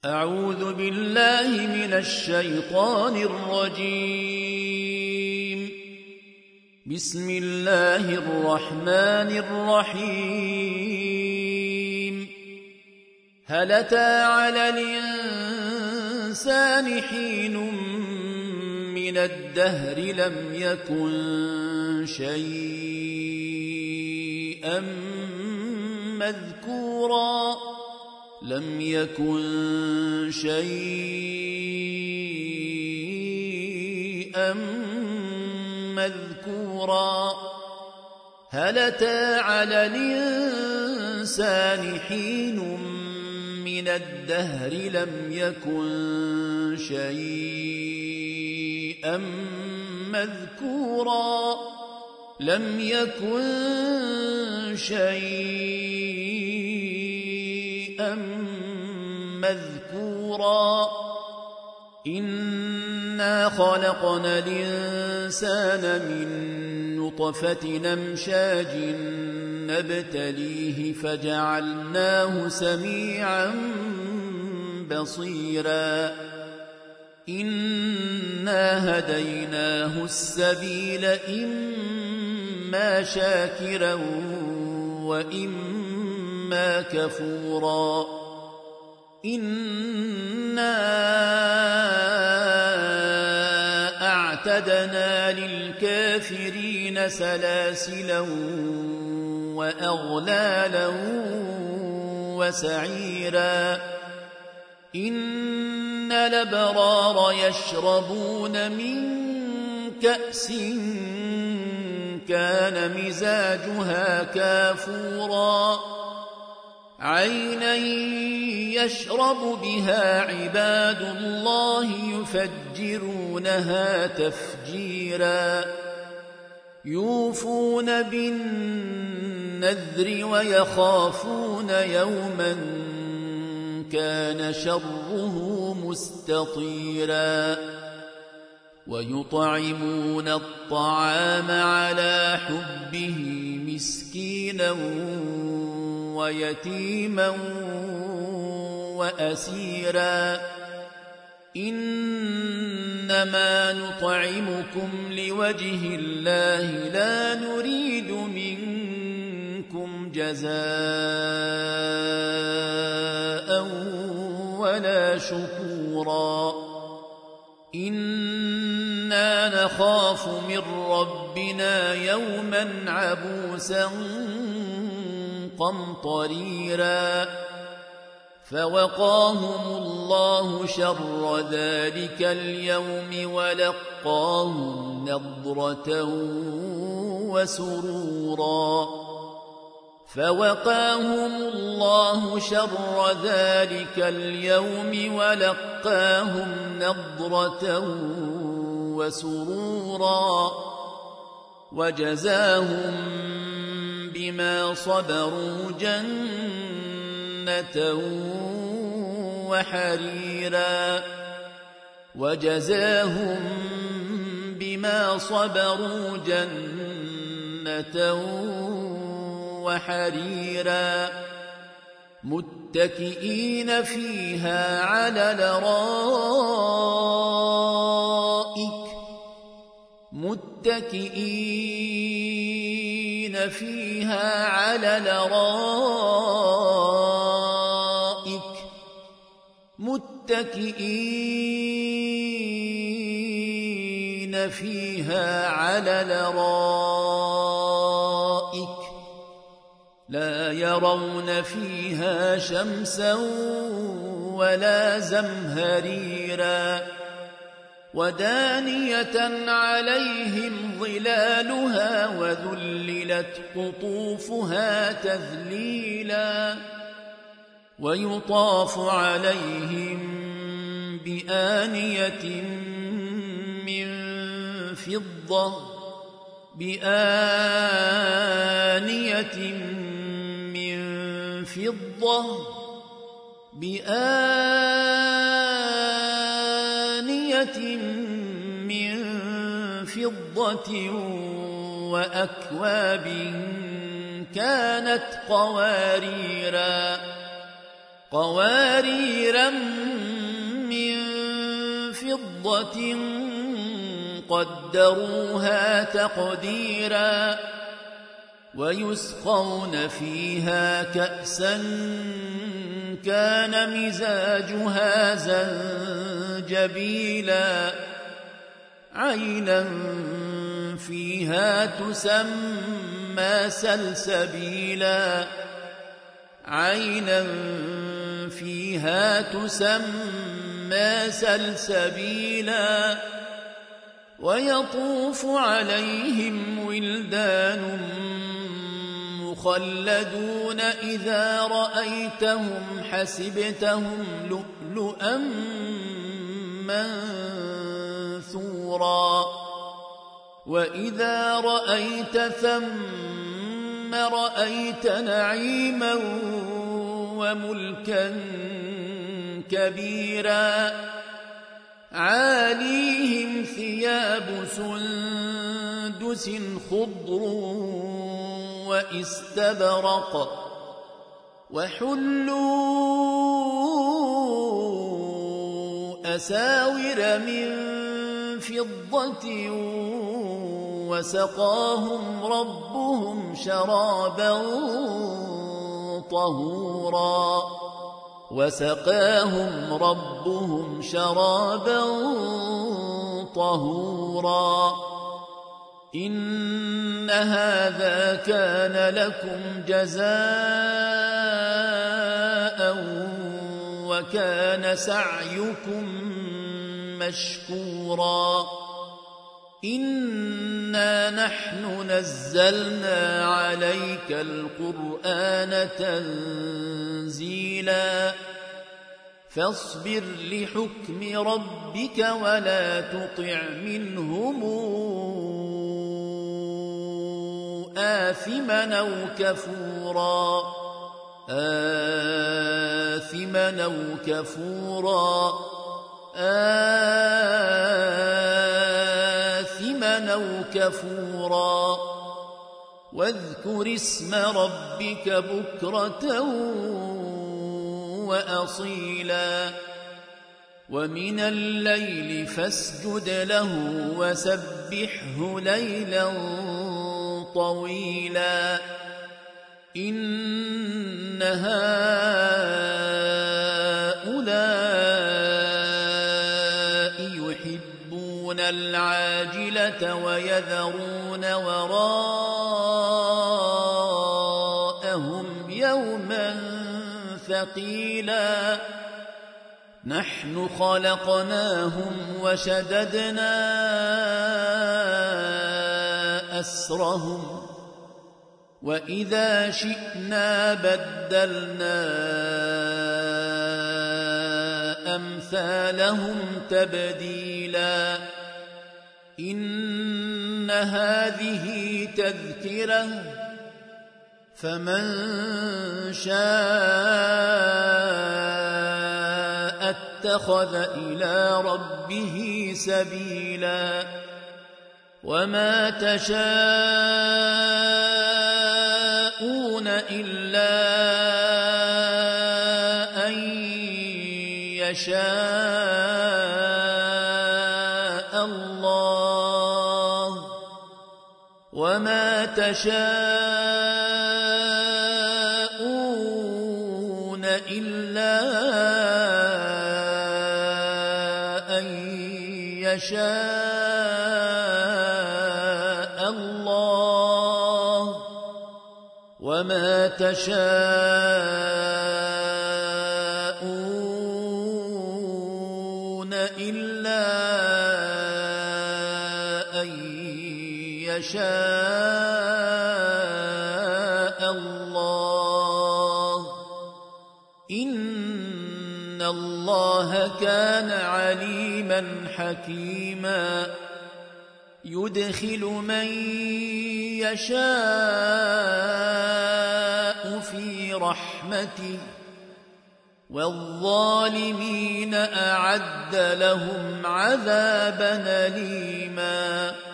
أعوذ بالله من الشيطان الرجيم. بسم الله الرحمن الرحيم. هل أتى على الإنسان حين من الدهر لم يكن شيئا مذكورا لم يكن شيئا مذكورا هل أتى على الإنسان حين من الدهر لم يكن شيئا مذكورا لم يكن شيئا مذكورا إنا خلقنا الإنسان من نطفة أمشاج نبتليه فجعلناه سميعا بصيرا إنا هديناه السبيل إما شاكرا وإما كفورا إنا أعتدنا للكافرين سلاسلا وأغلالا وسعيرا إن الأبرار يشربون من كأس كان مزاجها كافورا عينا يشرب بها عباد الله يفجرونها تفجيرا يوفون بالنذر ويخافون يوما كان شره مستطيرا ويطعمون الطعام على حبه مسكينا ويتيما وأسيرا إنما نطعمكم لوجه الله لا نريد منكم جزاء ولا شكورا إنا نخاف من ربنا يوما عبوسا قمطريرا فوقاهم الله شر ذلك اليوم ولقاهم نضرة وسرورا فوقاهم الله شر ذلك اليوم ولقاهم نضرة وسرورا وجزاهم بما صبروا جنة وحريرا وجزاهم بما صبروا جنة وحريرا متكئين فيها على الأرائك متكئين فيها على الأرائك متكئين فيها على الأرائك لا يرون فيها شمسا ولا زمهريرا ودانية عليهم ظلالها وذللت قطوفها تذليلا ويطاف عليهم بآنية من فضة وأكواب كانت قواريرا فضة قدروها تقديرا ويسقون فيها كأسا كان مزاجها زنجبيلا عينا فيها تسمى سلسبيلا عينا فيها تسمى سلسبيلا ويطوف عليهم ولدان مخلدون إذا رأيتهم حسبتهم لؤلؤا منثورا وإذا رأيت ثم رأيت نعيما وملكا كبيرا عاليهم ثياب سندس خضر واستبرق وحلوا أساور من فضة وسقاهم ربهم شرابا طهورا وسقاهم ربهم شرابا طهورا إن هذا كان لكم جزاء وكان سعيكم مشكورا إنا نحن نزلنا عليك القرآن تنزيلا فاصبر لحكم ربك ولا تطع منهم آثما أو كفورا آثما أو كفورا آثما أو كفورا واذكر اسم ربك بكرة وأصيلا ومن الليل فاسجد له وسبحه ليلا طويلا إن هؤلاء يحبون العاجلة ويذرون وراءهم يوما ثقيلا نحن خلقناهم وشددنا أسرهم وإذا شئنا بدلنا أمثالهم تبديلا إن هذه تذكرة فمن شاء اتخذ إلى ربه سبيلا وما تشاءون إلا أن يشاء الله وما تشاءون إلا أن يشاء الله وما تشاءون إلا أن يشاء الله إن الله كان عليما حكيما يدخل من يشاء في رحمته والظالمين أعد لهم عذابا أليما